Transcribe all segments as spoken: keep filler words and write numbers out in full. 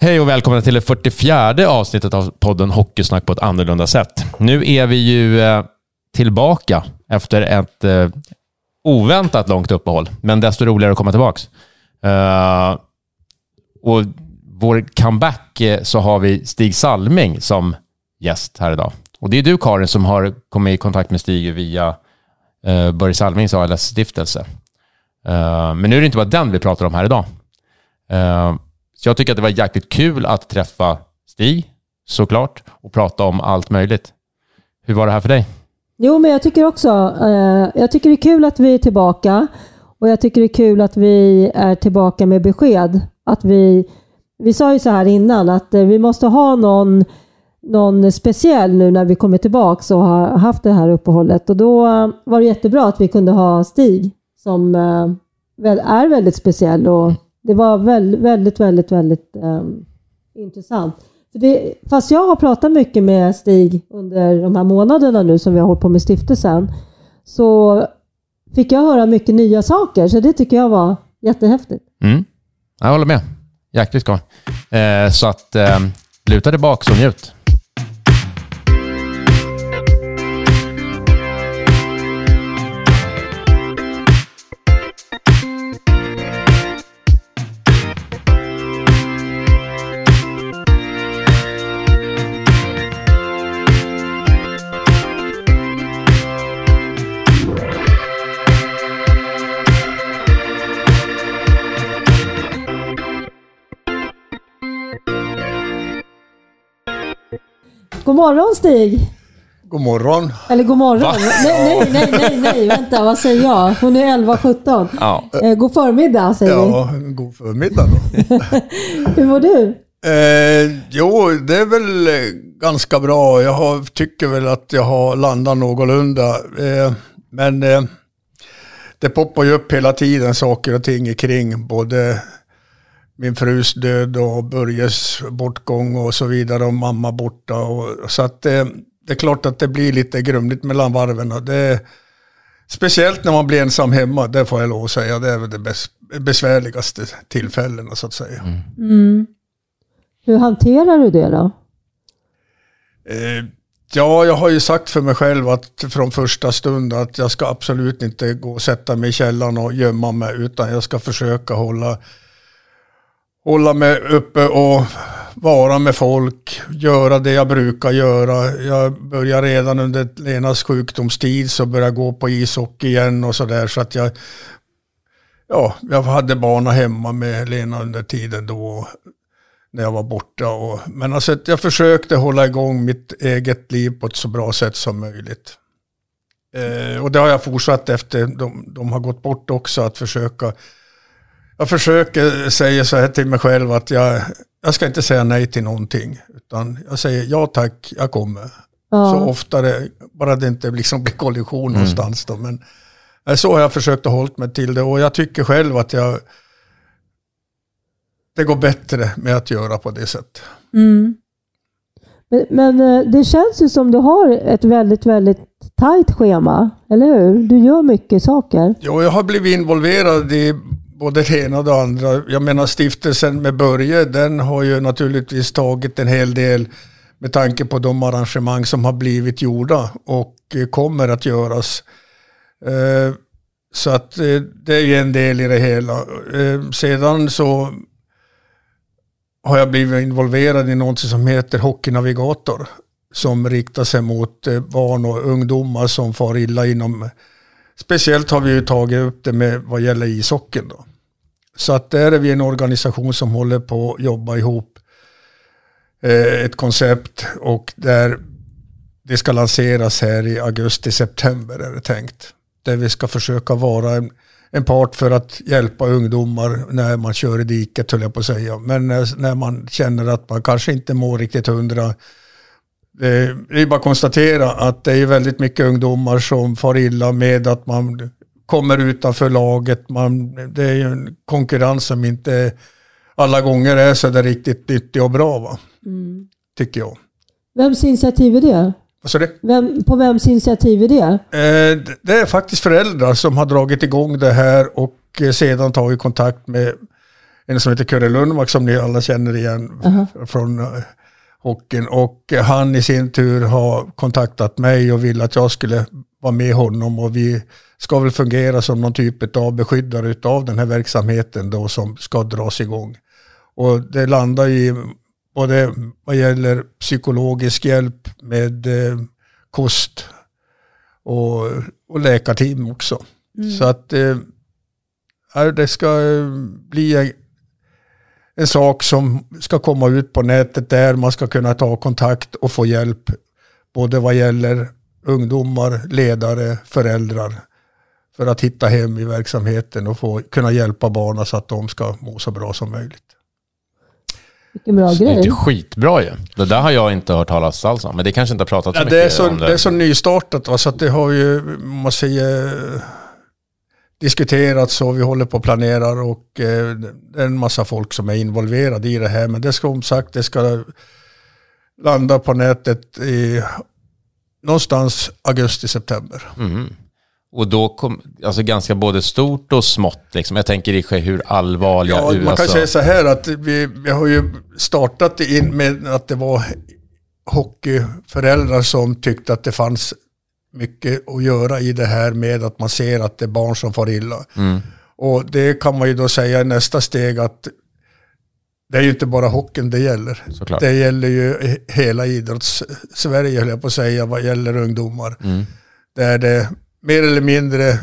Hej och välkomna till det fyrtiofjärde avsnittet av podden Hockeysnack på ett annorlunda sätt. Nu är vi ju eh, tillbaka efter ett eh, oväntat långt uppehåll, men desto roligare att komma tillbaks. Uh, och vår comeback eh, så har vi Stig Salming som gäst här idag. Och det är du, Karin, som har kommit i kontakt med Stig via eh, Börje Salmings A L S-stiftelse. Uh, men nu är det inte bara den vi pratar om här idag. Uh, Så jag tycker att det var jäkligt kul att träffa Stig, såklart, och prata om allt möjligt. Hur var det här för dig? Jo, men jag tycker också, eh, jag tycker det är kul att vi är tillbaka. Och jag tycker det är kul att vi är tillbaka med besked. Att vi, vi sa ju så här innan att eh, vi måste ha någon, någon speciell nu när vi kommer tillbaka och har haft det här uppehållet. Och då var det jättebra att vi kunde ha Stig som eh, är väldigt speciell och det var väldigt, väldigt, väldigt, väldigt um, intressant. För det, fast jag har pratat mycket med Stig under de här månaderna nu som vi har hållit på med stiftelsen, så fick jag höra mycket nya saker. Så det tycker jag var jättehäftigt. Mm. Jag håller med. Jäkligt skoj. Eh, så att eh, luta tillbaka och njut. God morgon, Stig. God morgon. Eller god morgon. Nej, nej, nej, nej, nej, vänta, vad säger jag? Hon är elva sjutton. Ja. Eh, god förmiddag, säger ja, vi. Ja, god förmiddag då. Hur mår du? Eh, jo, det är väl ganska bra. Jag har, tycker väl att jag har landat någorlunda. Eh, men eh, det poppar ju upp hela tiden saker och ting kring både min frus död och Börjes bortgång och så vidare och mamma borta. Och, så att det, det är klart att det blir lite grumligt mellan varven. Och det, speciellt när man blir ensam hemma, det får jag lov att säga. Det är väl det bäst, besvärligaste tillfällena så att säga. Mm. Mm. Hur hanterar du det då? Eh, ja, jag har ju sagt för mig själv att från första stund att jag ska absolut inte gå och sätta mig i källaren och gömma mig, utan jag ska försöka hålla hålla mig uppe och vara med folk, göra det jag brukar göra. Jag börjar redan under Lenas sjukdomstid så började jag gå på ishockey igen och sådär, så att jag ja, jag hade barna hemma med Lena under tiden då när jag var borta. Och, men alltså jag försökte hålla igång mitt eget liv på ett så bra sätt som möjligt. Eh, och det har jag fortsatt efter de, de har gått bort också, att försöka. Jag försöker säga så här till mig själv att jag, jag ska inte säga nej till någonting, utan jag säger ja tack, jag kommer. Ja. Så ofta det, bara det inte liksom blir kollision mm. någonstans då. Men så har jag försökt att hålla mig till det, och jag tycker själv att jag det går bättre med att göra på det sättet. Mm. Men, men det känns ju som du har ett väldigt, väldigt tajt schema, eller hur? Du gör mycket saker. Ja, jag har blivit involverad i både det ena och det andra. Jag menar, stiftelsen med Börje, den har ju naturligtvis tagit en hel del med tanke på de arrangemang som har blivit gjorda och kommer att göras. Så att det är ju en del i det hela. Sedan så har jag blivit involverad i något som heter Hockeynavigator, som riktar sig mot barn och ungdomar som far illa inom. Speciellt har vi ju tagit upp det med vad gäller ishockeyn då. Så att där är vi en organisation som håller på att jobba ihop eh, ett koncept, och där det ska lanseras här i augusti-september är det tänkt. Där vi ska försöka vara en, en part för att hjälpa ungdomar när man kör i diket, höll jag på att säga. Men när, när man känner att man kanske inte mår riktigt hundra. Det är bara att konstatera att det är väldigt mycket ungdomar som far illa med att man kommer utanför laget. Man, det är ju en konkurrens som inte alla gånger är så där riktigt nyttig och bra, va? Mm. Tycker jag. Vems initiativ är det? Vad sa du? Vem, på vems initiativ är det? Eh, det är faktiskt föräldrar som har dragit igång det här och sedan tagit kontakt med en som heter Curre Lundmark som ni alla känner igen uh-huh. från uh, hockeyn. Och han i sin tur har kontaktat mig och vill att jag skulle vara med honom, och vi ska väl fungera som någon typ av beskyddare av den här verksamheten då som ska dras igång. Och det landar i både vad gäller psykologisk hjälp med eh, kost och, och läkarteam också. Mm. Så att eh, det ska bli en, en sak som ska komma ut på nätet där man ska kunna ta kontakt och få hjälp både vad gäller ungdomar, ledare, föräldrar för att hitta hem i verksamheten och få kunna hjälpa barnen så att de ska må så bra som möjligt. Vilken bra så grej. Det är skitbra ju. Det där har jag inte hört talas alls om, men det kanske inte har pratat så ja, mycket det är så, om det. Det är så nystartat, va? Så att det har ju, man säger, diskuterats och vi håller på att planera, och eh, det är en massa folk som är involverade i det här, men det ska om sagt, det ska landa på nätet i någonstans augusti-september. Mm. Och då kom alltså ganska både stort och smått liksom. Jag tänker i hur allvarliga ja, U S A. Man kan säga så här att vi, vi har ju startat in med att det var hockeyföräldrar som tyckte att det fanns mycket att göra i det här med att man ser att det är barn som får illa. Mm. Och det kan man ju då säga i nästa steg att det är ju inte bara hockeyn det gäller. Såklart. Det gäller ju hela idrotts-Sverige, höll jag på att säga, vad gäller ungdomar. Mm. Där det mer eller mindre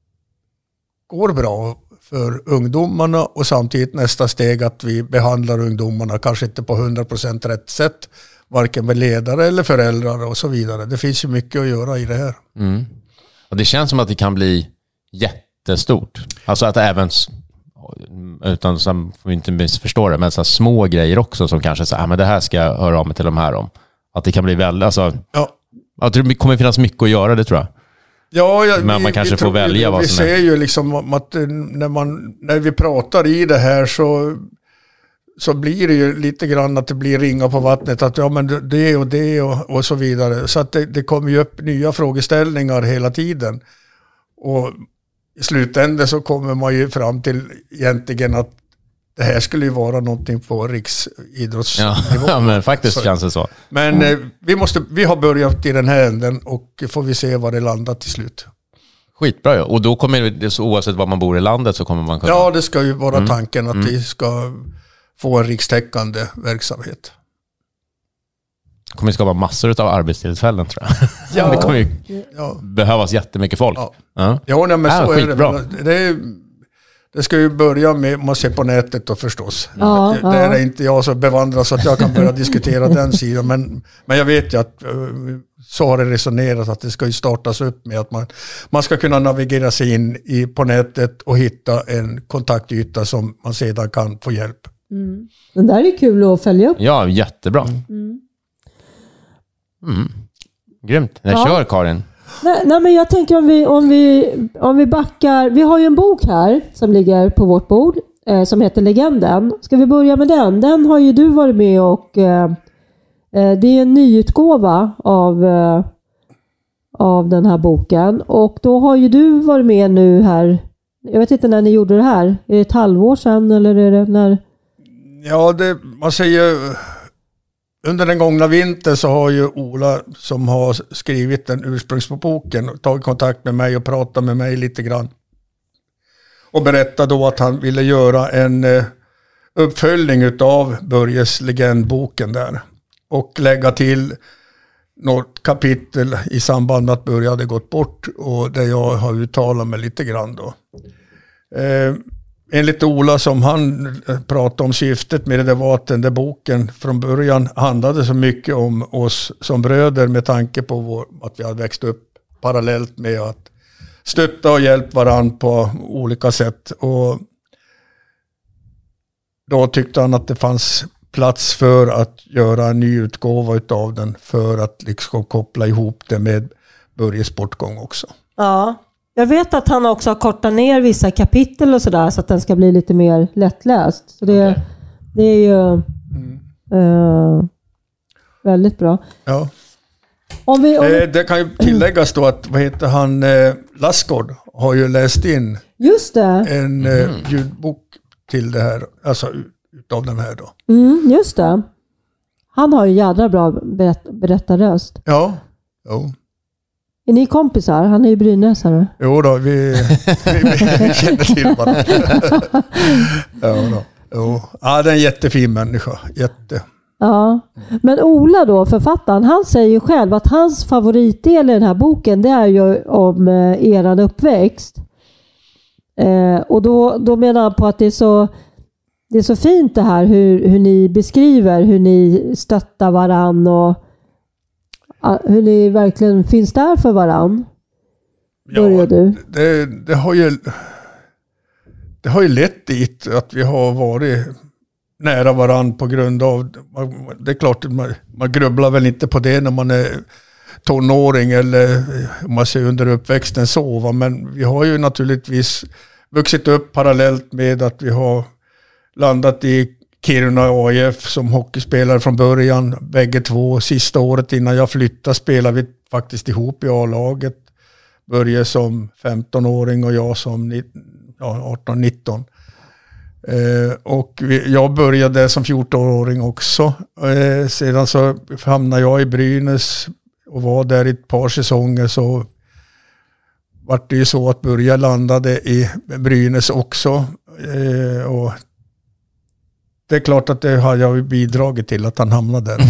går bra för ungdomarna, och samtidigt nästa steg att vi behandlar ungdomarna kanske inte på hundra procent rätt sätt, varken med ledare eller föräldrar och så vidare. Det finns ju mycket att göra i det här. Mm. Och det känns som att det kan bli jättestort. Alltså att även, utan som vi inte missförstår det, men så små grejer också som kanske så, ah, men det här ska jag höra av mig till de här om. Att det kan bli väldigt, alltså, ja. Att det kommer finnas mycket att göra, det tror jag. Ja, ja, men man vi, kanske vi, får välja vi, vad vi som är. Vi ser ju liksom att när, man, när vi pratar i det här så, så blir det ju lite grann att det blir ringa på vattnet. Att ja, men det och det och, och så vidare. Så att det, det kommer ju upp nya frågeställningar hela tiden. Och i slutändan så kommer man ju fram till egentligen att det här skulle ju vara någonting på riksidrottsnivå. Ja, men faktiskt så känns det så. Men mm. eh, vi, måste, vi har börjat i den här änden, och får vi se var det landar till slut. Skitbra, ja. Och då kommer det, så oavsett var man bor i landet så kommer man kunna... Ja, det ska ju vara mm. tanken att mm. vi ska få en rikstäckande verksamhet. Det kommer skapa massor av arbetstillfällen, tror jag. Ja. Det kommer ju ja. behövas jättemycket folk. Ja, ja. ja nej, men ja, så skitbra. är det. Det, är, det ska ju börja med, man ser på nätet då förstås. Ja, det, det är inte jag så bevandrad så att jag kan börja diskutera den sidan. Men, men jag vet ju att så har det resonerat att det ska ju startas upp med att man, man ska kunna navigera sig in i, på nätet och hitta en kontaktyta som man sedan kan få hjälp. Mm. Den där är kul att följa upp. Ja, jättebra. Mm. Mm. Grymt. Jag ja. kör, Karin. Nej, nej, men jag tänker om vi, om, vi, om vi backar. Vi har ju en bok här som ligger på vårt bord eh, som heter Legenden. Ska vi börja med den? Den har ju du varit med och eh, det är en nyutgåva av, eh, av den här boken. Och då har ju du varit med nu här. Jag vet inte när ni gjorde det här. Är det ett halvår sedan eller är det när? Ja, det, man säger... Under den gångna vintern så har ju Ola, som har skrivit den ursprungsboken, tagit kontakt med mig och pratat med mig lite grann. Och berättade då att han ville göra en eh, uppföljning utav Börjes legendboken där. Och lägga till något kapitel i samband med att Börje hade gått bort, och där jag har uttalat mig lite grann då. Eh, Enligt Ola, som han pratade om, syftet med det var att den där boken från början handlade så mycket om oss som bröder, med tanke på vår, att vi hade växt upp parallellt med att stötta och hjälpa varandra på olika sätt. Och då tyckte han att det fanns plats för att göra en ny utgåva av den, för att liksom koppla ihop det med Börjes bortgång också. Ja. Jag vet att han också har kortat ner vissa kapitel och sådär, så att den ska bli lite mer lättläst. Så det, okay. det är ju mm. uh, väldigt bra. Ja. Om vi, om vi... Eh, det kan ju tilläggas då att, vad heter han, eh, Lassgård har ju läst in Just det. en eh, ljudbok till det här, alltså utav den här då. Mm, just det. Han har ju jädra bra berätt- berättarröst. Ja, jo. Är ni kompisar? Han är ju brynäsare. Jo då, vi, vi, vi, vi känner till varandra. Ja, då. Jo. Ja, det är en jättefin människa. Jätte. Ja. Men Ola då, författaren, han säger ju själv att hans favoritdel i den här boken, det är ju om eh, eran uppväxt. Eh, och då, då menar han på att det är så, det är så fint det här hur, hur ni beskriver, hur ni stöttar varann och ah, hur ni verkligen finns där för varann. Börjar Ja, du? Det, det, har ju, det har ju lett dit att vi har varit nära varann på grund av, det är klart man, man grubblar väl inte på det när man är tonåring eller om man ser under uppväxten så, va? Men vi har ju naturligtvis vuxit upp parallellt med att vi har landat i Kiruna A I F som hockeyspelare från början, bägge två. Sista året innan jag flyttade spelade vi faktiskt ihop i A-laget. Börje som femtonåring och jag som ja, arton nitton. Eh, och vi, jag började som fjortonåring också. Eh, sedan så hamnade jag i Brynäs och var där i ett par säsonger, så var det ju så att Börje landade i Brynäs också. Eh, och det är klart att det har jag bidragit till att han hamnade där.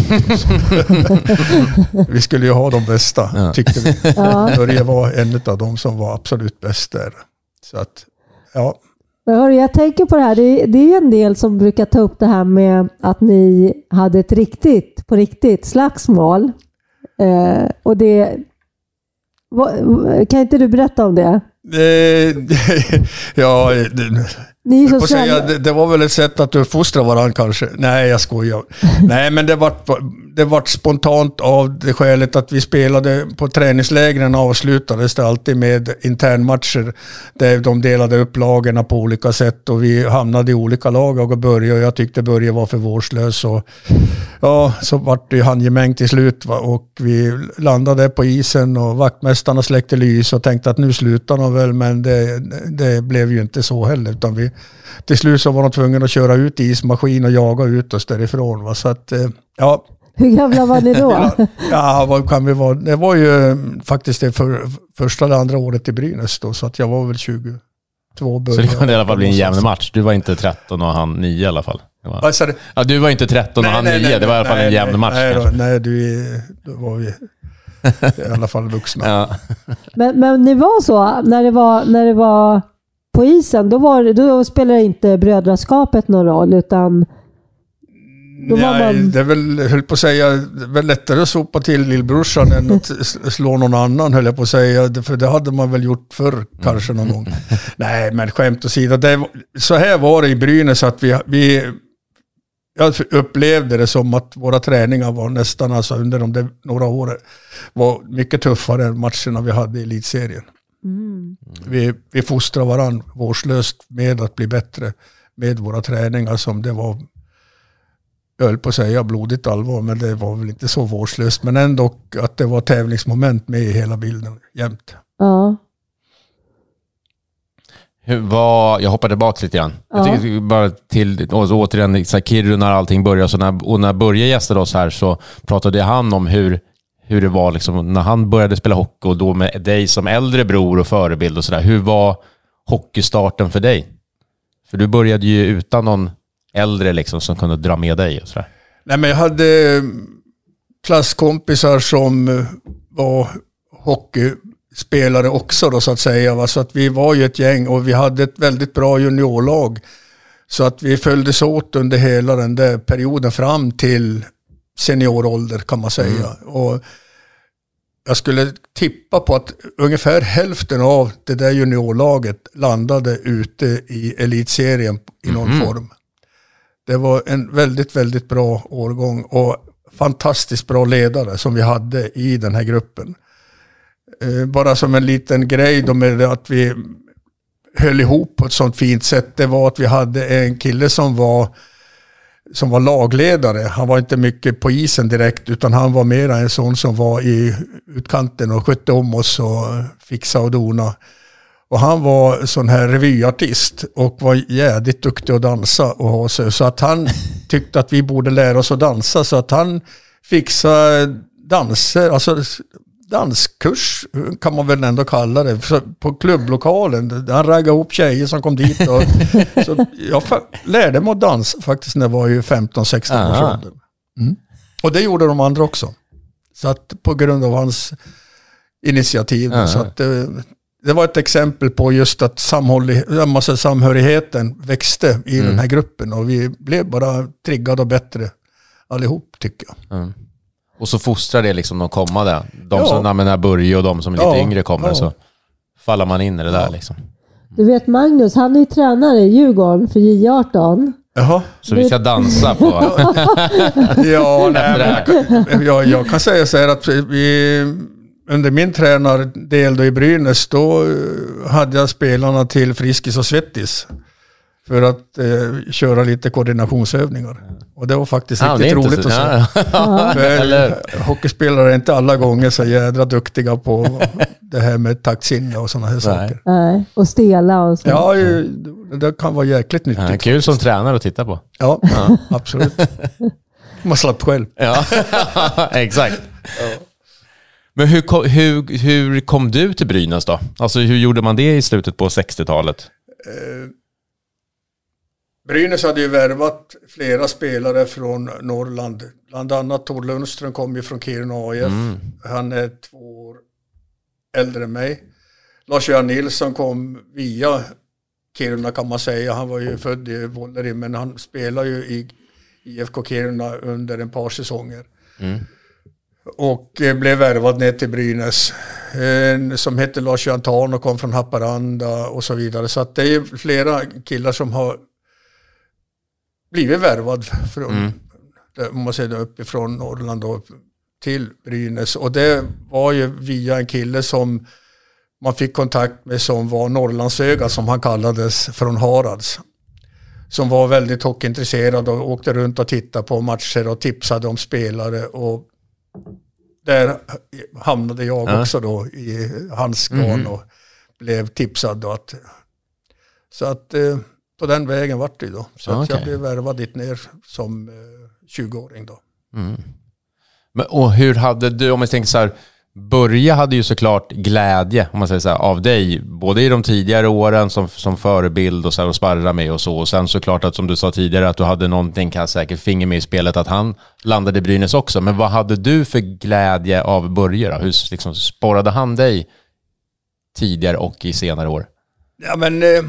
Vi skulle ju ha de bästa, ja. Tyckte vi. Ja. Börje var en av de som var absolut bäst där. Så att, ja. Jag tänker på det här, det är, det är en del som brukar ta upp det här med att ni hade ett riktigt, på riktigt slagsmål. Eh, och det, vad, kan inte du berätta om det? det ja, det, Ni är så säga, det, det var väl ett sätt att uppfostra varandra kanske. Nej, jag skojar. Nej, men det var, det var spontant av det skälet att vi spelade på träningslägren, avslutades det alltid med internmatcher där de delade upp lagarna på olika sätt och vi hamnade i olika lag och Börje, och jag tyckte Börje var för vårdslös och ja, så vart det handgemäng till slut, va? Och vi landade på isen och vaktmästarna släckte lys och tänkte att nu slutar de väl, men det, det blev ju inte så heller, utan vi till slut så var de tvungna att köra ut i ismaskin och jaga ut oss därifrån, va? Så att, ja. Hur gamla var ni då? Ja, vad kan vi vara? Det var ju faktiskt det för, första eller andra året i Brynäs då, så att jag var väl tjugotvå. Så det kunde i alla fall bli en jämn match. Du var inte tretton och han nio i alla fall. Det var... Alltså, det... Ja, du var inte tretton och nej, han nej, nio. Nej, det var i alla fall nej, en jämn match. Nej, då, nej du, då var vi i alla fall vuxna. Ja. Men, men det var så, när det var, när det var på isen, då, var, då spelade inte brödraskapet någon roll, utan då nej, var man... det är väl, höll på att säga, det är väl lättare att sopa till lillbrorsan än att slå någon annan, höll jag på att säga, för det hade man väl gjort förr kanske någon gång. Nej, men skämt åsido, det, så här var det i Brynäs att vi, vi jag upplevde det som att våra träningar var nästan, alltså under de där, några år var mycket tuffare än matcherna vi hade i elitserien. Mm. Vi, vi fostrar varandra vårdslöst med att bli bättre med våra träningar, som det var, jag höll på att säga blodigt allvar, men det var väl inte så vårdslöst, men ändå att det var tävlingsmoment med i hela bilden jämt. Ja. Hur var, jag hoppar tillbaka lite grann. Ja. Jag tycker bara till, och så återigen, så här, Kiruna när allting började, så när, och när Börje gästade oss här så pratade han om hur hur det var liksom när han började spela hockey, och då med dig som äldre bror och förebild och sådär. Hur var hockeystarten för dig? För du började ju utan någon äldre liksom som kunde dra med dig och sådär. Nej, men jag hade klasskompisar som var hockeyspelare också då, så att säga. Så att vi var ju ett gäng och vi hade ett väldigt bra juniorlag. Så att vi följdes åt under hela den där perioden fram till seniorålder, kan man säga. Mm. Och jag skulle tippa på att ungefär hälften av det där juniorlaget landade ute i elitserien i någon mm. form. Det var en väldigt, väldigt bra årgång och fantastiskt bra ledare som vi hade i den här gruppen. Bara som en liten grej då med att vi höll ihop på ett sånt fint sätt, det var att vi hade en kille som var som var lagledare. Han var inte mycket på isen direkt, utan han var mer en sån som var i utkanten och skötte om oss och fixa och dona. Och han var sån här revyartist och var jävligt duktig att dansa och ha sig. Så att han tyckte att vi borde lära oss att dansa. Så att han fixade danser, alltså danskurs kan man väl ändå kalla det, på klubblokalen. Han raggade ihop tjejer som kom dit. Och, så jag lärde mig att dansa faktiskt när jag var ju femton sexton års ålder. Mm. Och det gjorde de andra också. Så att på grund av hans initiativ. Uh-huh. Så att det, det var ett exempel på just att samhörigheten växte i mm. den här gruppen. Och vi blev bara triggade och bättre allihop, tycker jag. Mm. Och så fostrar det liksom de kommande. De ja. som när Börje och de som är lite ja. yngre kommer, ja. så faller man in i det ja. där liksom. Du vet Magnus, han är ju tränare i Djurgården för J arton. Jaha. Så vi ska dansa på... ja, nej, men, jag, jag kan säga så här att vi, under min tränardel då i Brynäs, då hade jag spelarna till Friskis och Svettis för att eh, köra lite koordinationsövningar. Och det var faktiskt ah, riktigt roligt så, att se. Ja. För hockeyspelare är inte alla gånger så jädra duktiga på det här med taktsinne och sådana här Nej. saker. Nej, och stela och så. Ja, det kan vara jäkligt nyttigt. Ja, kul som tränare att titta på. Ja, ja. Absolut. Man slapp själv. Ja, exakt. Ja. Men hur, hur, hur kom du till Brynäs då? Alltså hur gjorde man det i slutet på sextiotalet? Eh, Brynäs hade ju värvat flera spelare från Norrland. Bland annat Tor Lundström kom ju från Kiruna A I F. Mm. Han är två år äldre än mig. Lars-Göran Nilsson kom via Kiruna kan man säga. Han var ju född i Vålleri, men han spelar ju i I F K Kiruna under en par säsonger. Mm. Och blev värvad ner till Brynäs. En som heter Lars-Göran Tarn och kom från Haparanda och så vidare. Så att det är ju flera killar som har blivit värvad från, mm. om man säger det, uppifrån Norrland då, till Brynäs. Och det var ju via en kille som man fick kontakt med som var Norrlandsöga, som han kallades, från Harads. Som var väldigt hockeyintresserad och åkte runt och tittade på matcher och tipsade om spelare. Och där hamnade jag ja. också då i hans garn mm. och blev tipsad då att, så att eh, på den vägen vart det då. Så okay. att jag blev värvad dit ner som eh, tjugoåring då. Mm. Men, och hur hade du, om jag tänker så här, Börje hade ju såklart glädje, om man säger så här, av dig, både i de tidigare åren som, som förebild och så här, och sparra med och så, och sen såklart att som du sa tidigare att du hade någonting, kan säkert finger med i spelet, att han landade i Brynäs också. Men vad hade du för glädje av Börje då? Hur liksom sporrade han dig tidigare och i senare år? Ja, men eh,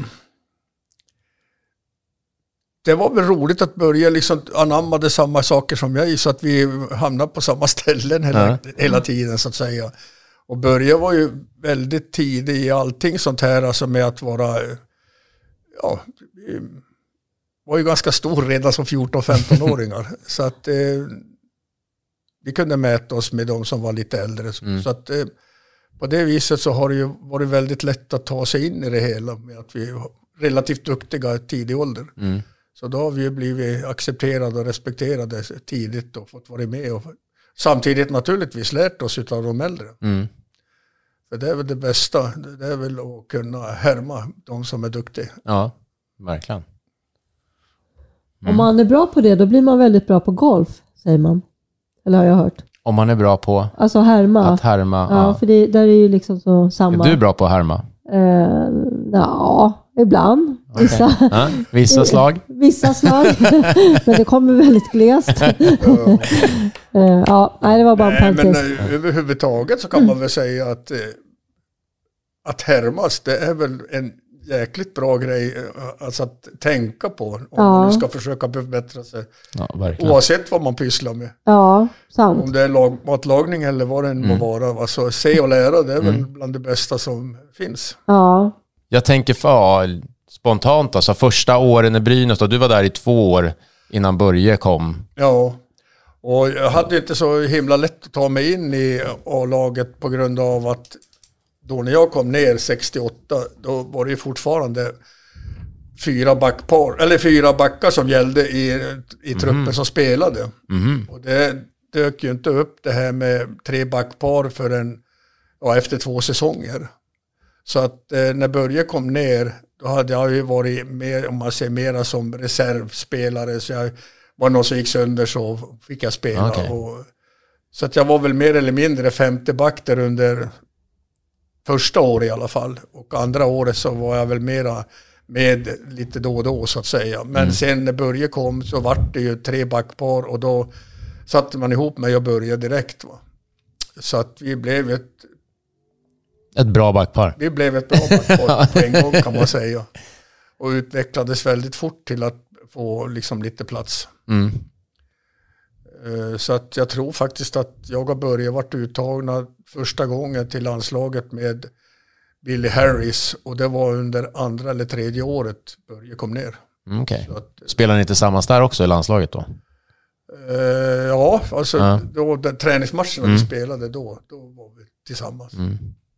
det var väl roligt att Börje liksom anammade samma saker som jag, så att vi hamnade på samma ställen hela, mm. hela tiden så att säga. Och Börje var ju väldigt tidig i allting sånt här, alltså med att vara, ja, var ju ganska stor redan som fjorton-femton-åringar. Så att eh, vi kunde mäta oss med de som var lite äldre. Mm. Så att eh, på det viset så har det ju varit väldigt lätt att ta sig in i det hela med att vi är relativt duktiga i tidig ålder. Mm. Så då har vi ju blivit accepterade och respekterade tidigt och fått vara med. Och samtidigt naturligtvis lärt oss av de äldre. Mm. För det är väl det bästa. Det är väl att kunna härma de som är duktiga. Ja, verkligen. Mm. Om man är bra på det, då blir man väldigt bra på golf, säger man. Eller har jag hört. Om man är bra på alltså härma. Att härma. Ja, ja. För det, där är ju liksom så samma. Är du bra på att härma? Uh, ja, ibland. Okay. Vissa, ja, vissa slag. Vissa slag. Men det kommer väldigt glest. uh, ja, nej, det var bara en parentes. Men uh, överhuvudtaget så kan man väl säga att uh, att härmas, det är väl en jäkligt bra grej alltså att tänka på om ja. man ska försöka förbättra sig. Ja, oavsett vad man pysslar med. Ja, sant. Om det är lag, matlagning eller vad det än må mm. vara. Alltså, se och lära, det är mm. väl bland det bästa som finns. Ja. Jag tänker för spontant, alltså första åren i Brynäs, då, du var där i två år innan Börje kom. Ja, och jag hade inte så himla lätt att ta mig in i A-laget på grund av att då när jag kom ner sextioåtta, då var det fortfarande fyra backpar, eller fyra backar som gällde i, i truppen mm. som spelade. Mm. Och det dök ju inte upp det här med tre backpar förrän ja, efter två säsonger. Så att eh, när Börje kom ner, då hade jag ju varit mer, om man säger mera som reservspelare. Så jag var någon som gick sönder så fick jag spela. Okay. Och, så att jag var väl mer eller mindre femte back där under första året i alla fall. Och andra året så var jag väl mera med lite då och då så att säga. Men mm. sen när Börje kom så var det ju tre backpar och då satte man ihop mig och Börje direkt. Va? Så att vi blev ett Ett bra backpar. Vi blev ett bra backpar på en gång kan man säga. Och utvecklades väldigt fort till att få liksom lite plats. Mm. Så att jag tror faktiskt att jag och Börje varit uttagna första gången till landslaget med Billy Harris. Och det var under andra eller tredje året Börje kom ner. Mm, okay. Spelar ni tillsammans där också i landslaget då? Uh, ja, alltså ja. Då, den träningsmatchen mm. vi spelade då, då var vi tillsammans. Mm.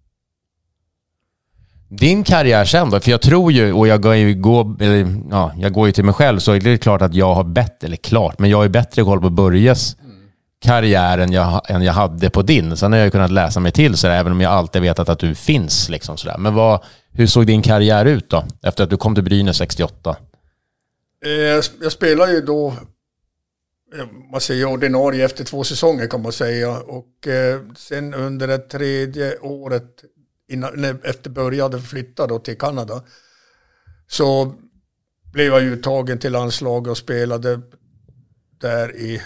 Din karriär sen då, för jag tror ju, och jag går ju, gå, eller, ja, jag går ju till mig själv, så är det klart att jag har bättre, eller klart, men jag har ju bättre koll på Börjes mm. karriär än jag, än jag hade på din. Sen har jag ju kunnat läsa mig till så där, även om jag alltid vetat att du finns liksom sådär. Men vad, hur såg din karriär ut då, efter att du kom till Brynäs sextioåtta? Eh, jag, jag spelade ju då, man säger ordinarie efter två säsonger kan man säga. Och eh, sen under det tredje året innan, efter började flytta då till Kanada så blev jag uttagen till landslaget och spelade där i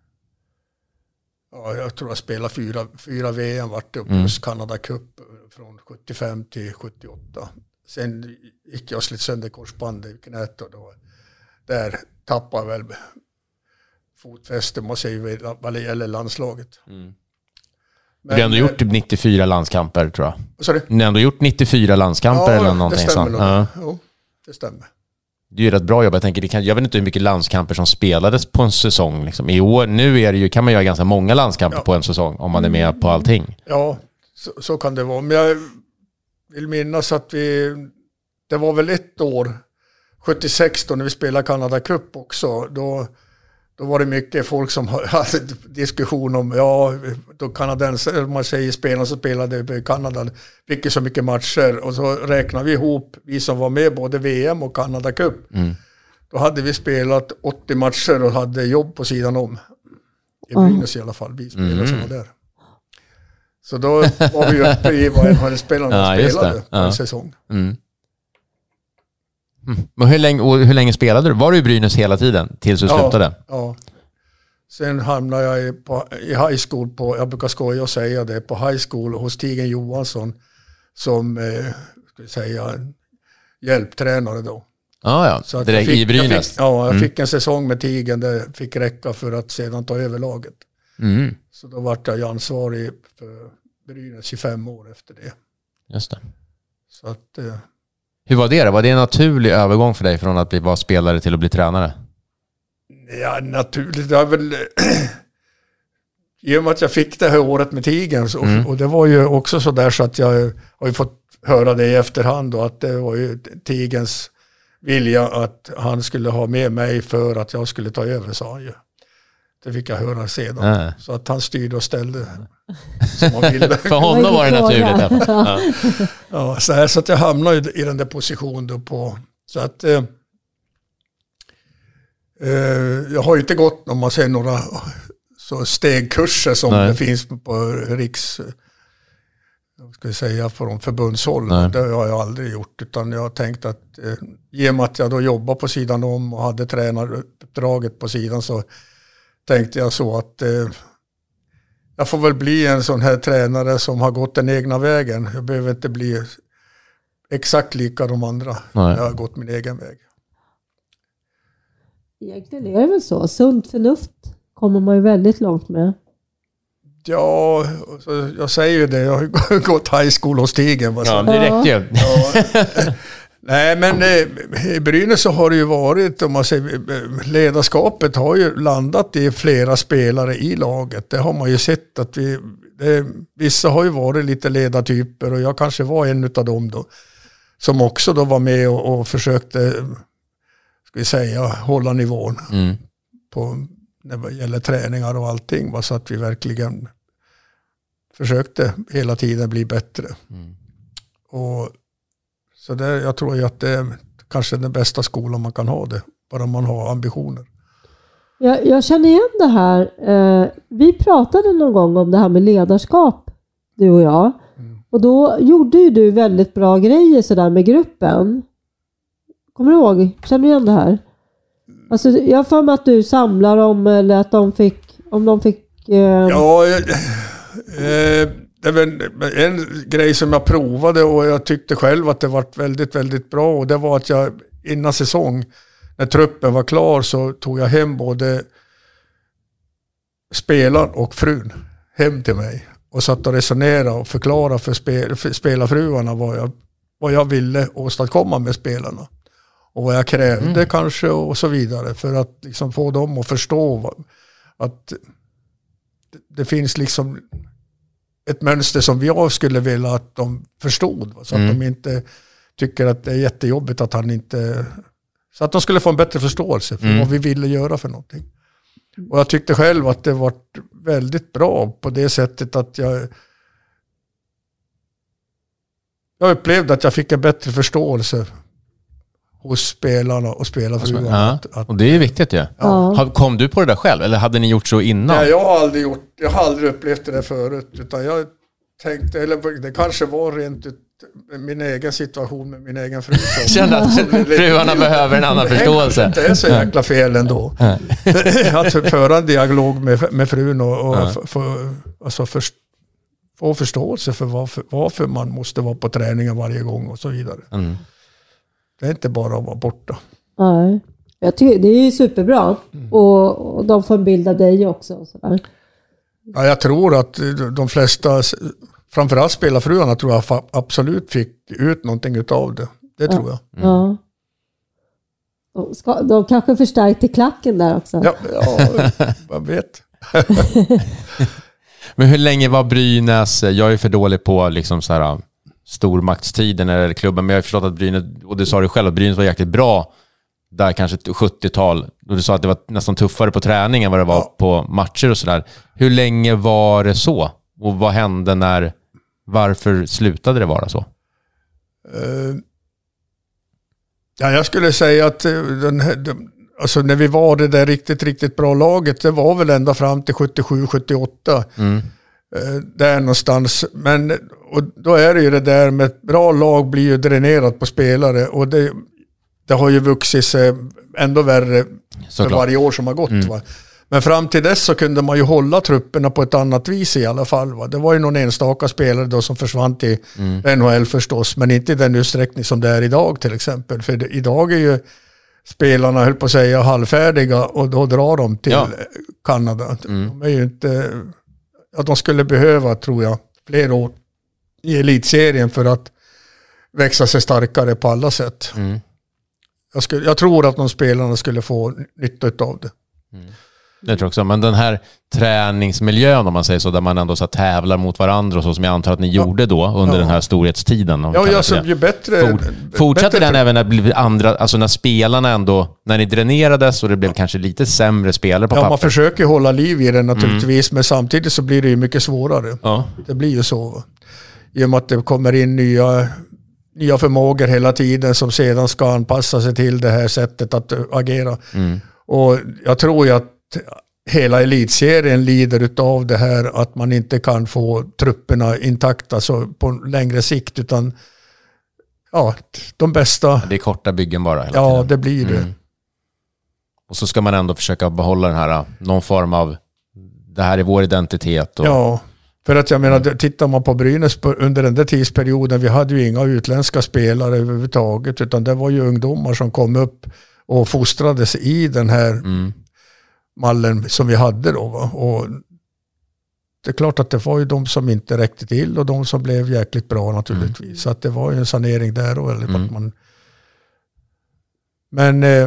ja, jag tror jag spelade fyra, fyra V M vart det upp plus mm. Canada Cup från sjuttiofem till sjuttioåtta. Sen gick jag slitt sönder korsbandet i knät och då där tappade jag väl fotfäste man säger vad det gäller landslaget. Mm. Men, du har ändå gjort typ nittiofyra landskamper tror jag. Sorry? Du har ändå gjort nittiofyra landskamper ja, eller någonting det stämmer sånt. Ja, jo, det stämmer. Det är ju rätt bra jobb. Jag tänker, det kan, jag vet inte hur mycket landskamper som spelades på en säsong. Liksom. I år, nu är det ju, kan man göra ganska många landskamper ja. på en säsong om man är med på allting. Ja, så, så kan det vara. Men jag vill minnas att vi, det var väl ett år, sjuttiosex då när vi spelade Canada Cup också, då Då var det mycket folk som hade diskussion om, ja, då kanadensare, man säger spelarna som spelade i Kanada, fick ju så mycket matcher. Och så räknade vi ihop, vi som var med både V M och Canada Cup. Mm. Då hade vi spelat åttio matcher och hade jobb på sidan om. I Brynäs i alla fall, vi spelare mm. som var där. Så då var vi uppe i vad N H L-spelarna ja, spelade på ja. en säsong. Mm. Mm. Men hur länge, hur länge spelade du? Var du i Brynäs hela tiden tills du ja, slutade? Ja. Sen hamnade jag i, på, i high school på, jag brukar skoja och säga det, på high school hos Tigen Johansson som eh, ska vi säga hjälptränare då. Ah, ja, så att direkt fick, i Brynäs? Jag fick, ja, jag mm. fick en säsong med Tigen, det fick räcka för att sedan ta över laget. Mm. Så då var jag ansvarig för Brynäs tjugofem år efter det. Just det. Så att... Eh, Hur var det då? Var det en naturlig övergång för dig från att bli vara spelare till att bli tränare? Ja, naturligt. Det var väl i och med att jag fick det här året med Tigen så, mm. och det var ju också så där så att jag har ju fått höra det i efterhand då, att det var ju Tigens vilja att han skulle ha med mig för att jag skulle ta över, sa han ju. Det fick jag höra sedan. Äh. Så att han styrde och ställde som han ville. För honom var det naturligt. ja. ja, så, här, så att jag hamnade i den där positionen då på... Så att... Eh, eh, jag har ju inte gått om man säger några så stegkurser som Nej. det finns på riks... Ska jag säga från förbundshåll. Nej. Det har jag aldrig gjort. Utan jag har tänkt att eh, i och med att jag då jobbar på sidan om och hade tränaruppdraget på sidan så tänkte jag så att eh, jag får väl bli en sån här tränare som har gått den egna vägen. Jag behöver inte bli exakt lika de andra. Nej. Jag har gått min egen väg. Egentligen är det väl så. Sunt förnuft kommer man ju väldigt långt med. Ja, jag säger ju det. Jag har gått high school hos Tigen. Ja, det räckte ju. Ja. Nej, men eh, i Brynäs så har det ju varit, om man säger, ledarskapet har ju landat i flera spelare i laget. Det har man ju sett att vi, det, vissa har ju varit lite ledartyper och jag kanske var en av dem då. Som också då var med och, och försökte, ska vi säga, hålla nivån mm. på när det gäller träningar och allting. Så att vi verkligen försökte hela tiden bli bättre. Mm. Och så det, jag tror ju att det är kanske den bästa skolan man kan ha det. Bara man har ambitioner. Jag, jag känner igen det här. Eh, vi pratade någon gång om det här med ledarskap, du och jag. Mm. Och då gjorde ju du väldigt bra grejer sådär med gruppen. Kommer du ihåg? Känner du igen det här? Alltså, jag har för mig att du samlar dem eller att de fick... Om de fick eh... Ja, eh, det var en, en grej som jag provade och jag tyckte själv att det var väldigt, väldigt bra. Och det var att jag innan säsong, när truppen var klar, så tog jag hem både spelaren och frun hem till mig. Och satt och resonerade och förklarade för, spel, för spelarfruarna vad jag, vad jag ville åstadkomma med spelarna. Och vad jag krävde mm. kanske och så vidare. För att liksom få dem att förstå vad, att det, det finns liksom ett mönster som jag skulle vilja att de förstod. Så att mm. de inte tycker att det är jättejobbigt att han inte... Så att de skulle få en bättre förståelse för mm. vad vi ville göra för någonting. Och jag tyckte själv att det var väldigt bra på det sättet att jag... Jag upplevde att jag fick en bättre förståelse hos spelarna och spelarfruarna. Ja, att, att, och det är viktigt ju. Ja. Kom du på det där själv? Eller hade ni gjort så innan? Nej, jag har aldrig gjort, jag har aldrig upplevt det där förut. Utan jag tänkte, eller det kanske var rent ut min egen situation med min egen fru. Känner att fruarna behöver en annan förståelse. Det är så jäkla fel ändå. Att föra en dialog med, med frun och, och ja. för, alltså för, få förståelse för varför, varför man måste vara på träningen varje gång och så vidare. Mm. Det är inte bara att vara borta. Nej, jag tycker det är ju superbra. Mm. Och, och de får en bild av dig också. Och sådär. Ja, jag tror att de flesta, framförallt spelarfruarna, tror jag absolut fick ut någonting utav det. Det tror jag. Mm. Ja. De, ska, de kanske förstärkte klacken där också. Ja, ja jag vet. Men hur länge var Brynäs? Jag är för dålig på liksom så här stormaktstiden eller klubben, men jag har förstått att Brynäs, och du sa det själv, att Brynäs var jäkligt bra där kanske sjuttiotal, och du sa att det var nästan tuffare på träning än vad det var ja. på matcher och sådär. Hur länge var det så? Och vad hände när, varför slutade det vara så? Uh, ja, jag skulle säga att den, den, alltså när vi var det där riktigt, riktigt bra laget, det var väl ända fram till sjuttiosju sjuttioåtta. Mm. Där någonstans, men och då är det ju det där med ett bra lag blir ju dränerat på spelare, och det, det har ju vuxit sig ändå värre för varje år som har gått. Mm. Va? Men fram till dess så kunde man ju hålla trupperna på ett annat vis i alla fall. Va? Det var ju någon enstaka spelare då som försvann till mm. N H L förstås, men inte i den utsträckning som det är idag till exempel. För det, idag är ju spelarna, höll på att säga, halvfärdiga, och då drar de till ja. Kanada. Mm. De är ju inte... Att de skulle behöva, tror jag, fler år i elitserien för att växa sig starkare på alla sätt. Mm. Jag, skulle, jag tror att de spelarna skulle få nytta av det. Mm. Det tror jag också. Men den här träningsmiljön, om man säger så, där man ändå så tävlar mot varandra och så, som jag antar att ni ja. gjorde då under ja. den här storhetstiden. Ja, jag som ju bättre... Fort, fortsatte bättre den även när det blev andra, alltså när spelarna ändå, när ni dränerades och det blev ja. kanske lite sämre spelare på ja, papper. Man försöker hålla liv i det naturligtvis, mm. men samtidigt så blir det ju mycket svårare. Ja. Det blir ju så. Va? I och med att det kommer in nya, nya förmågor hela tiden som sedan ska anpassa sig till det här sättet att agera. Mm. Och jag tror ju att hela elitserien lider utav det här, att man inte kan få trupperna intakta så på längre sikt, utan ja, de bästa... Det är korta byggen bara hela ja, tiden. Ja, det blir det. Mm. Och så ska man ändå försöka behålla den här, någon form av, det här är vår identitet. Och... Ja, för att jag menar, tittar man på Brynäs under den där tidsperioden, vi hade ju inga utländska spelare överhuvudtaget, utan det var ju ungdomar som kom upp och fostrades i den här mm. mallen som vi hade då. Va? Och det är klart att det var ju de som inte räckte till och de som blev jäkligt bra naturligtvis. Mm. Så att det var ju en sanering där. Och, eller mm. att man... Men eh,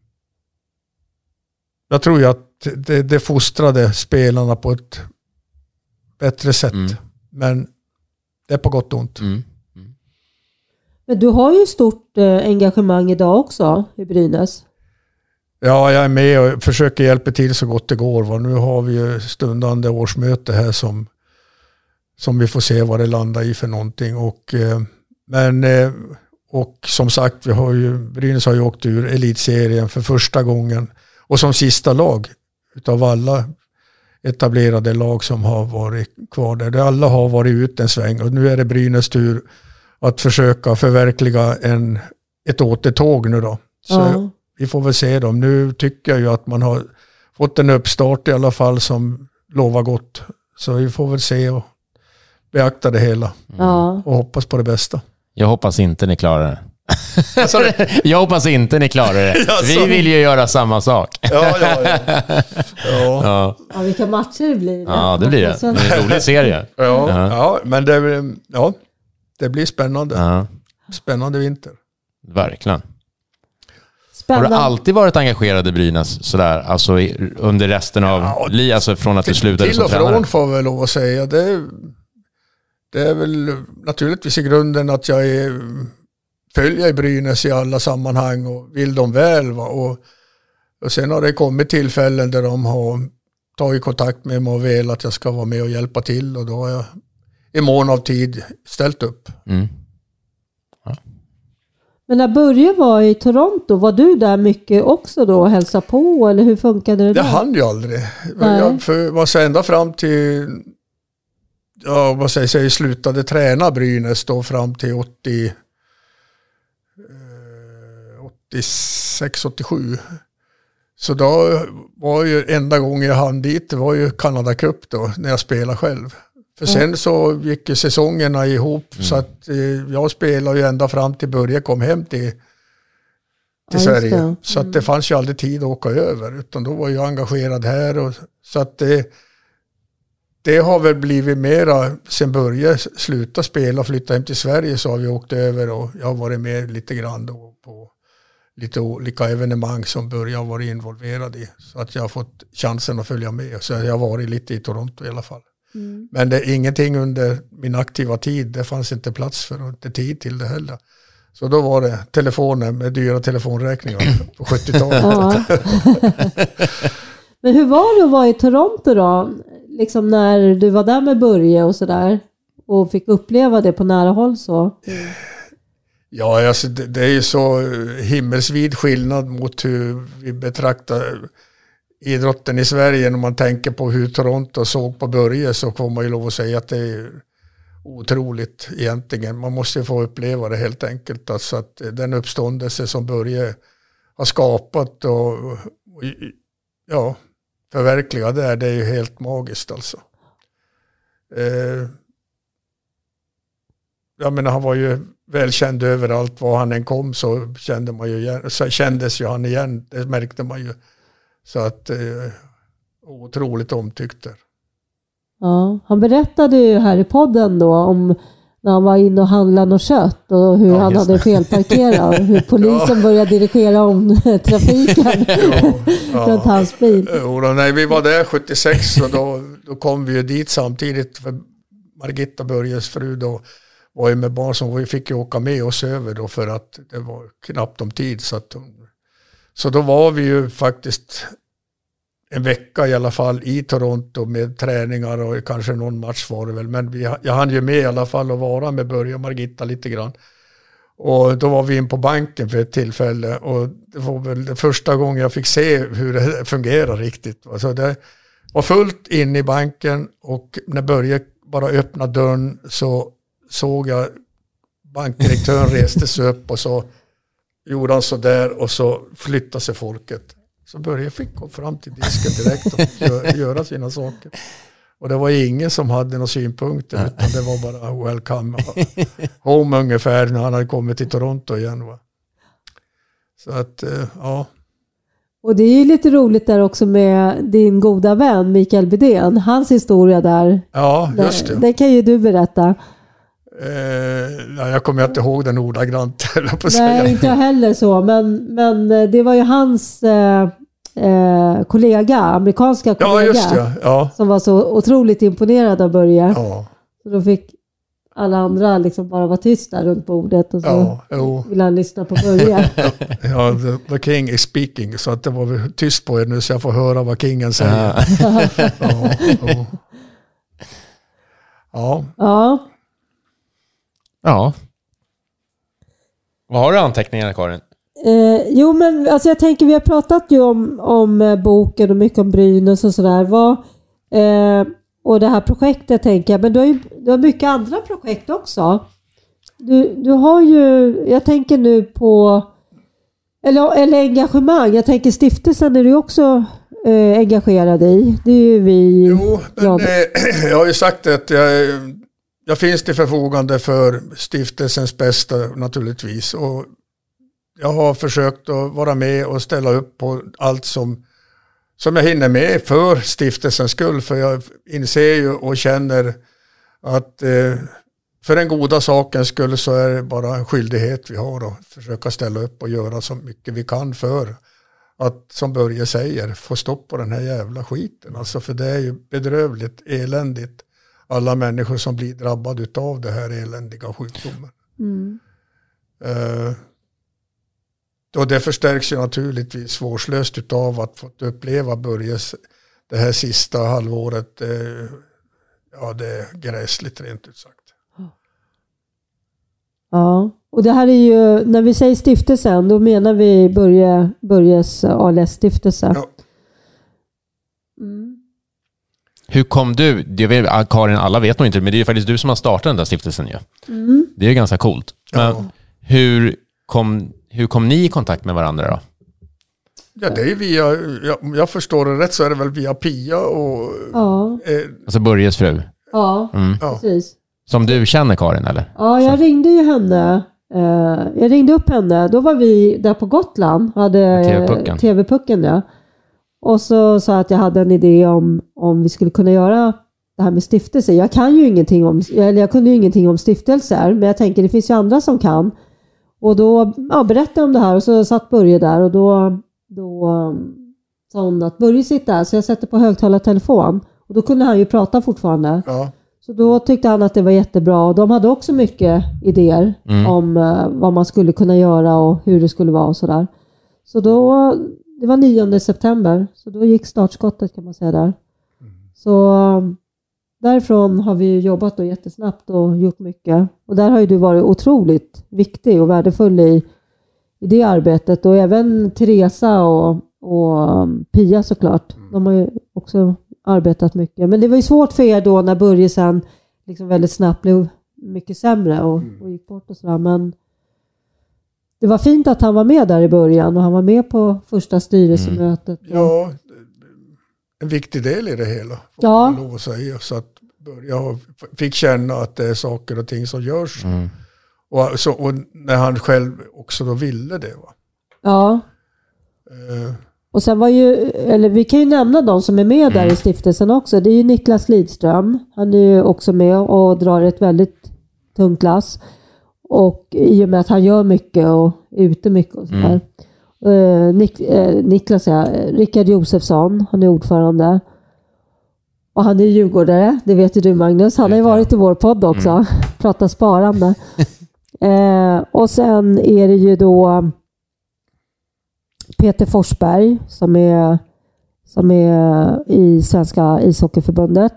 jag tror ju att det, det fostrade spelarna på ett bättre sätt. Mm. Men det är på gott och ont. Mm. Mm. Men du har ju stort eh, engagemang idag också i Brynäs. Ja, jag är med och försöker hjälpa till så gott det går. Va? Nu har vi ju stundande årsmöte här som, som vi får se vad det landar i för någonting. Och eh, Men, eh, och som sagt, vi har ju, Brynäs har ju åkt ur elitserien för första gången. Och som sista lag utav alla etablerade lag som har varit kvar där. Alla har varit ut en sväng och nu är det Brynäs tur att försöka förverkliga en, ett återtåg nu då. Så ja. Vi får väl se dem. Nu tycker jag ju att man har fått en uppstart i alla fall som lovar gott. Så vi får väl se och beakta det hela. Ja. Och hoppas på det bästa. Jag hoppas inte ni klarar det. Jag hoppas inte ni klarar det. Vi vill ju göra samma sak. Ja, ja, ja. Ja. Ja. Ja, vilka matcher det blir. Ja, det blir det. Det är en rolig serie. Ja, ja. ja men det, ja, det blir spännande. Ja. Spännande vinter. Verkligen. Spännande. Har du alltid varit engagerad i Brynäs sådär, alltså i, under resten av ja, li, alltså från att du slutade som tränare? Till och från får väl lov att säga. Det, det är väl naturligtvis i grunden att jag är, följer i Brynäs i alla sammanhang och vill dem väl. Va? Och, och sen har det kommit tillfällen där de har tagit kontakt med mig och vill att jag ska vara med och hjälpa till. Och då har jag i mån av tid ställt upp. Mm. Men när Börje var i Toronto, var du där mycket också då och hälsa på? Eller hur funkade det där? Det hann jag aldrig. Nej. Jag för, var så ända fram till, ja vad säger jag, jag slutade träna Brynäs då fram till åttio, åttiosex åttiosju. Så då var ju enda gången jag hann dit, det var ju Canada Cup då, när jag spelade själv. För sen mm. så gick ju säsongerna ihop mm. så att eh, jag spelade ju ända fram till Börje kom hem till, till ja, Sverige. Mm. Så att det fanns ju aldrig tid att åka över utan då var jag engagerad här. Och, så att det, det har väl blivit mera sen Börje sluta spela och flytta hem till Sverige så har vi åkt över och jag har varit med lite grann då på lite olika evenemang som Börje har varit involverad i. Så att jag har fått chansen att följa med. Så jag har varit lite i Toronto i alla fall. Mm. Men det är ingenting under min aktiva tid. Det fanns inte plats för och inte tid till det heller. Så då var det telefonen med dyra telefonräkningar på sjuttiotalet. Ja. Men hur var det att vara i Toronto då? Liksom när du var där med Börje och sådär. Och fick uppleva det på nära håll så. Mm. Ja, alltså det, det är ju så himmelsvid skillnad mot hur vi betraktar idrotten i Sverige. När man tänker på hur Toronto såg på Börje så får man ju lov att säga att det är otroligt egentligen. Man måste ju få uppleva det helt enkelt. Alltså att den uppståndelse som Börje har skapat och, och ja, förverkliga där, det är ju helt magiskt alltså. Eh, jag menar, han var ju välkänd överallt. Var han än kom så kände man ju igen, så kändes ju han igen. Det märkte man ju. Så att eh, otroligt omtyckter. Ja, han berättade ju här i podden då om när han var inne och handlade något kött och hur ja, han hade felparkerat och hur polisen ja. började dirigera om trafiken ja, ja. runt hans bil. Jo, då, nej, vi var där sjuttiosex och då, då kom vi ju dit samtidigt för Margitta Börjes fru då var ju med barn som vi fick ju åka med oss över då för att det var knappt om tid så att hon, så då var vi ju faktiskt en vecka i alla fall i Toronto med träningar och kanske någon match var det väl. Men vi, jag hann ju med i alla fall att vara med Börje och Margitta lite grann. Och då var vi in på banken för ett tillfälle och det var väl det första gången jag fick se hur det fungerar riktigt. Alltså det var fullt in i banken och när Börje bara öppnade dörren så såg jag bankdirektören reste sig upp och så gjorde han så där och så flyttade sig folket. Så Börje fick gå fram till disken direkt och gö- göra sina saker. Och det var ingen som hade några synpunkter utan det var bara welcome home ungefär när han hade kommit till Toronto igen. Va? Så att, ja. Och det är ju lite roligt där också med din goda vän Mikael Bydén. Hans historia där. Ja, just det. Det kan ju du berätta. Eh, jag kommer inte ihåg den ordagrant. På Nej, säga. inte heller så. Men, men det var ju hans eh, eh, kollega, amerikanska kollega. Ja, just det. Ja. Som var så otroligt imponerad av Börje. Ja. Så då fick alla andra liksom bara vara tysta runt bordet. Och så ja, ville han lyssna på Börje. Ja, the, the king is speaking. Så att det var tyst på er nu så jag får höra vad kingen säger. Ja. Ja, ja. Ja. Ja. Ja. Vad har du anteckningar, Karin? Eh, jo, men alltså jag tänker, vi har pratat ju om, om eh, boken och mycket om Brynäs och sådär. Vad, eh, och det här projektet tänker jag. Men du har ju du har mycket andra projekt också. Du, du har ju, jag tänker nu på, eller, eller engagemang. Jag tänker stiftelsen är du också eh, engagerad i. Det är ju vi. Jo, men eh, jag har ju sagt att jag, jag finns till förfogande för stiftelsens bästa naturligtvis. Och jag har försökt att vara med och ställa upp på allt som, som jag hinner med för stiftelsens skull. För jag inser ju och känner att eh, för den goda sakens skull så är det bara en skyldighet vi har att försöka ställa upp och göra så mycket vi kan för att, som Börje säger, få stopp på den här jävla skiten. Alltså, för det är ju bedrövligt, eländigt. Alla människor som blir drabbade av det här eländiga sjukdomen. Mm. Uh, och det förstärks ju naturligtvis svårslöst utav att få uppleva Börjes det här sista halvåret. Uh, ja, det är gräsligt rent ut sagt. Ja, och det här är ju, när vi säger stiftelsen, då menar vi Börje, Börjes A L S-stiftelse. Ja. Mm. Hur kom du, det vet, Karin, alla vet nog inte, men det är ju faktiskt du som har startat den där stiftelsen ju. Mm. Det är ju ganska coolt. Men Ja. hur, kom, hur kom ni i kontakt med varandra då? Ja, det är via, jag, jag förstår det rätt så är det väl via Pia och... Ja. Eh, Alltså Börjes fru. Ja, Mm. ja. precis. Som du känner, Karin, eller? Ja, jag ringde ju henne. Eh, jag ringde upp henne. Då var vi där på Gotland. Hade T V-pucken. T V-pucken, ja. Och så sa att jag hade en idé om, om vi skulle kunna göra det här med stiftelser. Jag kan ju ingenting om, eller jag kunde ju ingenting om stiftelser. Men jag tänker, det finns ju andra som kan. Och då ja, berättade jag om det här. Och så satt Börje där. Och då, då um, sa hon att Börje sitter där. Så jag sätter på högtalartelefon. Och då kunde han ju prata fortfarande. Ja. Så då tyckte han att det var jättebra. Och de hade också mycket idéer Mm. om uh, vad man skulle kunna göra och hur det skulle vara och sådär. Så då, det var nionde september. Så då gick startskottet, kan man säga där. Så um, därifrån har vi jobbat då jättesnabbt och gjort mycket. Och där har ju du varit otroligt viktig och värdefull i, i det arbetet. Och även Teresa och, och um, Pia såklart. De har ju också arbetat mycket. Men det var ju svårt för er då när Börje sen liksom väldigt snabbt blev mycket sämre och, och gick bort och sådär. Men det var fint att han var med där i början och han var med på första styrelsemötet. Mm. Ja, en viktig del i det hela. Ja. Lov att säga. Så att Börje fick känna att det är saker och ting som görs. Mm. Och, så, och när han själv också då ville det. Va? Ja. Uh, Och sen var ju, eller vi kan ju nämna de som är med där i stiftelsen också. Det är ju Niklas Lidström. Han är ju också med och drar ett väldigt tungt lass. Och i och med att han gör mycket och är ute mycket och sådär. Mm. Uh, Nik, uh, Niklas, ja, Rickard Josefsson, han är ordförande. Och han är djurgårdare, det vet ju du Magnus. Han har ju varit i vår podd också. Mm. Pratar sparande. uh, och sen är det ju då Peter Forsberg som är, som är i Svenska ishockeyförbundet.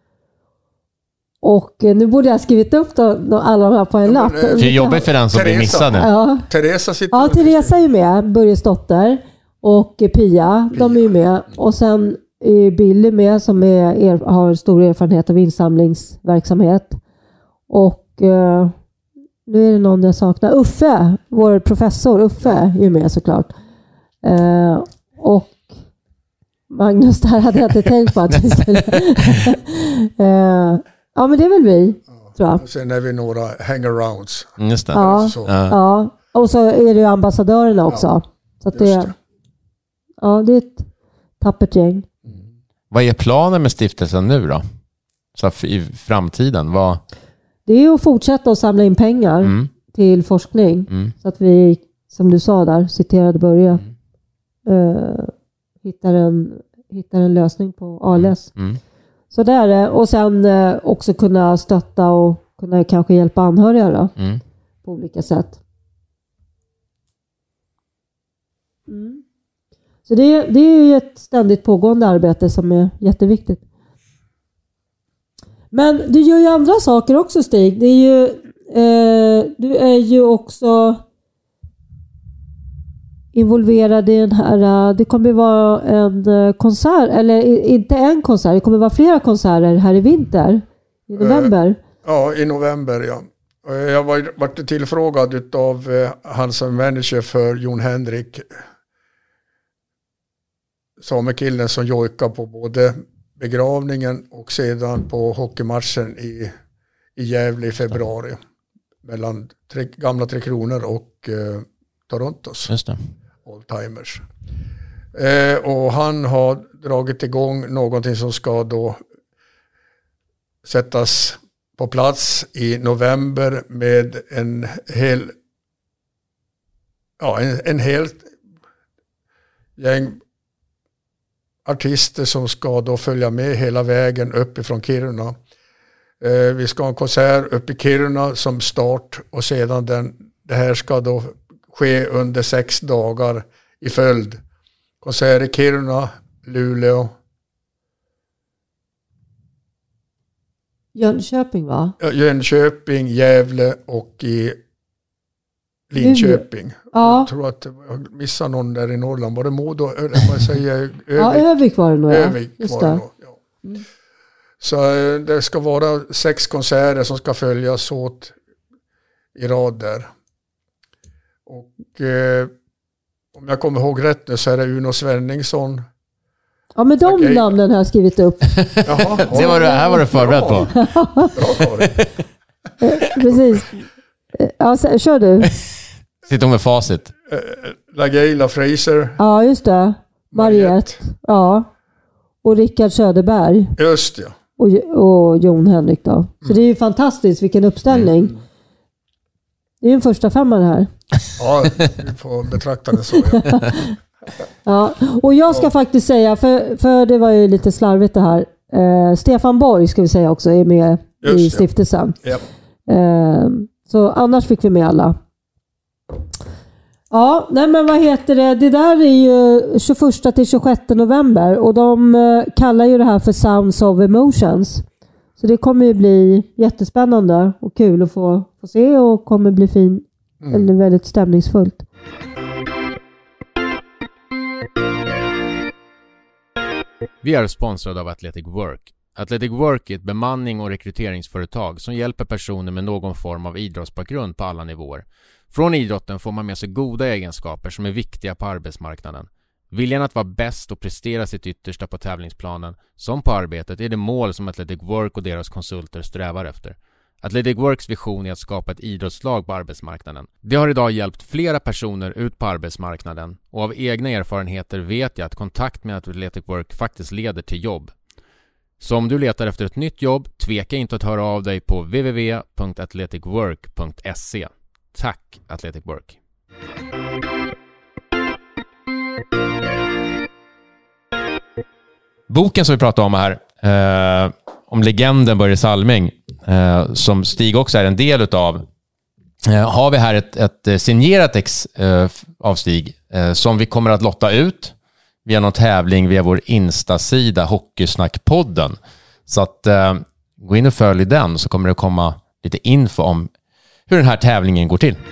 Och nu borde jag ha skrivit upp då, alla de här på en lapp. Det är jobbigt för den som blir missad nu. Ja. Teresa sitter Ja, Teresa är ju med. Börjes dotter. Och Pia, Pia, de är ju med. Och sen är Billy med som är, er, har stor erfarenhet av insamlingsverksamhet. Och eh, nu är det någon jag saknar. Uffe, vår professor Uffe är ju med såklart. Uh, och Magnus, där hade jag inte tänkt på att vi skulle uh, ja men det är väl vi, ja, tror jag. Och sen är vi några hangarounds. Just det. Ja, så. Ja. ja, och så är det ju ambassadörerna också, ja, så att det, det. Ja, det är ett tappert gäng. Mm. Vad är planen med stiftelsen nu då? Så i framtiden, vad? Det är att fortsätta att samla in pengar mm. till forskning, mm. så att vi, som du sa där, citerade Börje, mm. Uh, hittar, en, hittar en lösning på A L S. Mm. Så det är det. Och sen uh, också kunna stötta och kunna kanske hjälpa anhöriga då, mm. på olika sätt. Mm. Så det, det är ju ett ständigt pågående arbete som är jätteviktigt. Men du gör ju andra saker också, Stig. Det är ju, uh, du är ju också involverade i den här, det kommer vara en konsert, eller inte en konsert, det kommer vara flera konserter här i vinter, i november. Ja, i november, ja. Jag var varit tillfrågad av han som manager för Jon Henrik, samekillen som jojkar på både begravningen och sedan på hockeymatchen i, i Gävle i februari mellan tre, gamla Tre Kronor och eh, Torontos. Just det. Oldtimers. Eh, och han har dragit igång någonting som ska då sättas på plats i november med en hel ja, en, en helt gäng artister som ska då följa med hela vägen uppifrån Kiruna. Eh, vi ska ha en konsert uppe i Kiruna som start och sedan den, det här ska då ske under sex dagar i följd. Konsert i Kiruna, Luleå. Jönköping, va? Jönköping, Gävle och i Linköping. Ja. Jag tror att jag missade någon där i Norrland. Var det Modo? Eller vad säger Övik? Ja, Övik var det nog. Övik ja. var det nog, ja. Mm. Så det ska vara sex konserter som ska följas åt i rad där. Och eh, om jag kommer ihåg rätt nu så är det Uno Svenningsson. Ja, men de okay. namnen har jag skrivit upp. Jaha, det var det här var du förberedd på. Bra, precis. Ja, så, kör du. Sitter hon med facit. Uh, LaGaylia Fraser. Ja, just det. Mariette. Ja. Och Rickard Söderberg. Just ja. Och, och Jon Henrik då. Så mm. det är ju fantastiskt, vilken uppställning. Mm. Det är ju en första femman här. Ja, vi får betrakta det så. Ja. Ja, och jag ska ja. faktiskt säga, för, för det var ju lite slarvigt det här. Eh, Stefan Borg ska vi säga också är med Just, i stiftelsen. Ja. Eh, så annars fick vi med alla. Ja, nej men vad heter det? Det där är ju tjugoförsta till tjugosjätte november och de eh, kallar ju det här för Sounds of Emotions. Så det kommer ju bli jättespännande och kul att få, få se och kommer bli fin, mm. eller väldigt stämningsfullt. Vi är sponsrade av Athletic Work. Athletic Work är ett bemanning- och rekryteringsföretag som hjälper personer med någon form av idrottsbakgrund på alla nivåer. Från idrotten får man med sig goda egenskaper som är viktiga på arbetsmarknaden. Viljan att vara bäst och prestera sitt yttersta på tävlingsplanen som på arbetet är det mål som Athletic Work och deras konsulter strävar efter. Athletic Works vision är att skapa ett idrottslag på arbetsmarknaden. Det har idag hjälpt flera personer ut på arbetsmarknaden och av egna erfarenheter vet jag att kontakt med Athletic Work faktiskt leder till jobb. Så om du letar efter ett nytt jobb, tveka inte att höra av dig på w w w punkt athletic work punkt se. Tack Athletic Work! Boken som vi pratar om här, eh, om legenden Börje Salming, eh, som Stig också är en del utav, eh, har vi här ett, ett signerat ex eh, av Stig eh, som vi kommer att lotta ut via någon tävling via vår Insta-sida Hockeysnackpodden. Så att eh, gå in och följ den så kommer det komma lite info om hur den här tävlingen går till.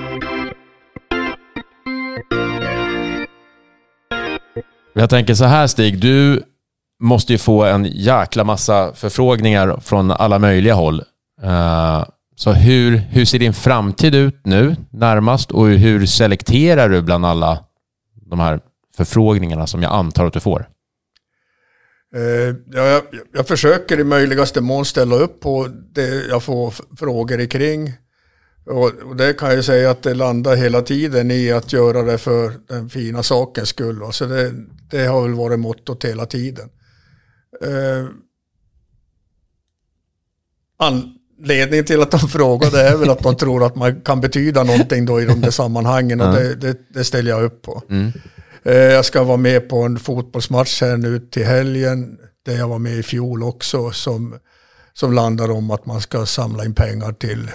Jag tänker så här Stig, du måste ju få en jäkla massa förfrågningar från alla möjliga håll. Uh, så hur, hur ser din framtid ut nu närmast och hur selekterar du bland alla de här förfrågningarna som jag antar att du får? Uh, jag, jag försöker i möjligaste mån ställa upp på det jag får frågor kring. Och, och det kan jag säga att det landar hela tiden i att göra det för den fina sakens skull. Och så det, det har väl varit mottot hela tiden. Uh, anledningen till att de frågade är väl att de tror att man kan betyda någonting då i de där sammanhangen och det, det, det ställer jag upp på. Mm. Uh, jag ska vara med på en fotbollsmatch här nu till helgen där jag var med i fjol också som, som landar om att man ska samla in pengar till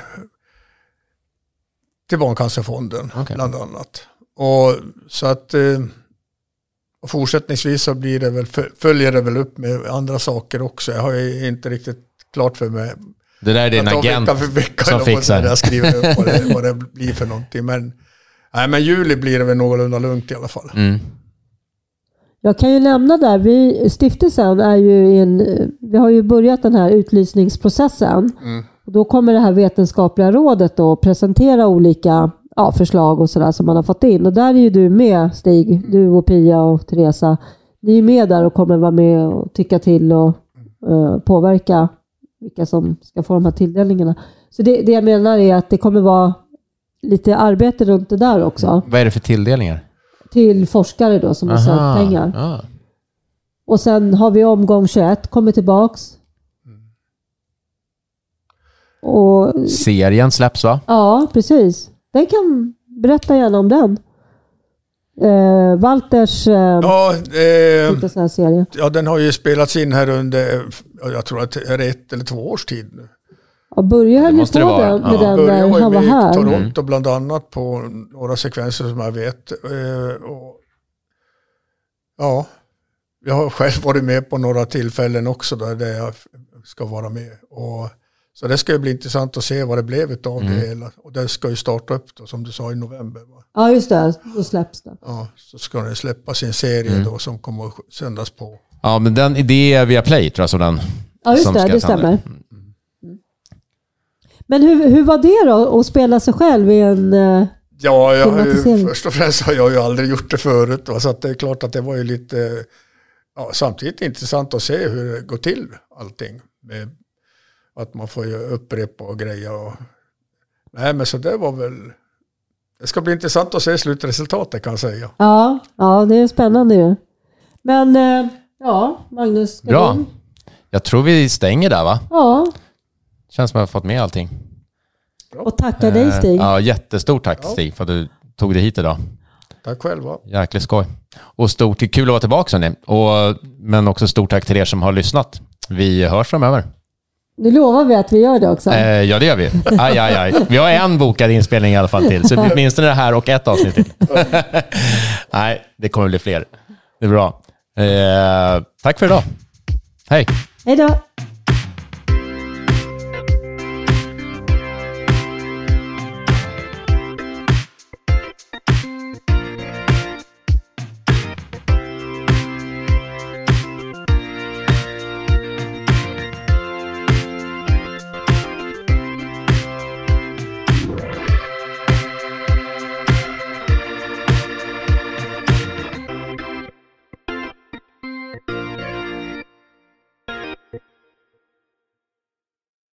till Barncancerfonden okay. bland annat. Och så att eh, och fortsättningsvis så blir det väl följer det väl upp med andra saker också. Jag har ju inte riktigt klart för mig. Det där är din agent vecka för vecka som fixar. Jag skriver upp vad det, vad det blir för någonting. Men Nej, men juli blir det väl någorlunda lugnt i alla fall. Mm. Jag kan ju nämna där, vi, stiftelsen är ju i en, vi har ju börjat den här utlysningsprocessen. Mm. Och då kommer det här vetenskapliga rådet då presentera olika ja, förslag och sådär som man har fått in. Och där är ju du med, Stig, du och Pia och Teresa. Ni är med där och kommer vara med och tycka till och uh, påverka vilka som ska få de här tilldelningarna. Så det, det jag menar är att det kommer vara lite arbete runt det där också. Vad är det för tilldelningar? Till forskare då som har sökt pengar. Ah. Och sen har vi omgång tjugoett, kommer tillbaks. Och, serien släpps va? Ja, precis. Den kan berätta gärna om den. Eh, Walters eh, ja, eh, serie. Ja, den har ju spelats in här under, jag tror att det är ett eller två års tid nu. Ja, Börje höll ju på den, med ja. den Börje när han var här. Toronto bland annat på några sekvenser som jag vet. Eh, och, ja, jag har själv varit med på några tillfällen också där, där jag ska vara med. Och, så det ska ju bli intressant att se vad det blev av mm. det hela. Och det ska ju starta upp då, som du sa, i november. Va? Ja, just det. Då släpps det. Ja, så ska det släppa sin serie mm. då som kommer att sändas på. Ja, men den idé är via Play tror jag. Så den, ja, just det. Det stämmer. Mm. Men hur, hur var det då att spela sig själv i en uh, Ja, jag har ju, först och främst har jag ju aldrig gjort det förut. Va? Så att det är klart att det var ju lite ja, samtidigt intressant att se hur det går till allting. Med att man får ju upprepa och grejer. Och, nej, men så det var väl... Det ska bli intressant att se slutresultatet kan jag säga. Ja, ja det är spännande ju. Men ja, Magnus. Bra. Du? Jag tror vi stänger där va? Ja. Känns som att jag har fått med allting. Bra. Och tacka dig Stig. Ja, jättestort tack ja. Stig för att du tog dig hit idag. Tack själva. Jäkligt skoj. Och stort, kul att vara tillbaka hörni. Och men också stort tack till er som har lyssnat. Vi hörs framöver. Nu lovar vi att vi gör det också. Eh, ja, det gör vi. Aj, aj, aj. Vi har en bokad inspelning i alla fall till. Så det blir minst det här och ett avsnitt till. Nej, det kommer bli fler. Det är bra. Eh, tack för idag. Hej. Hej då.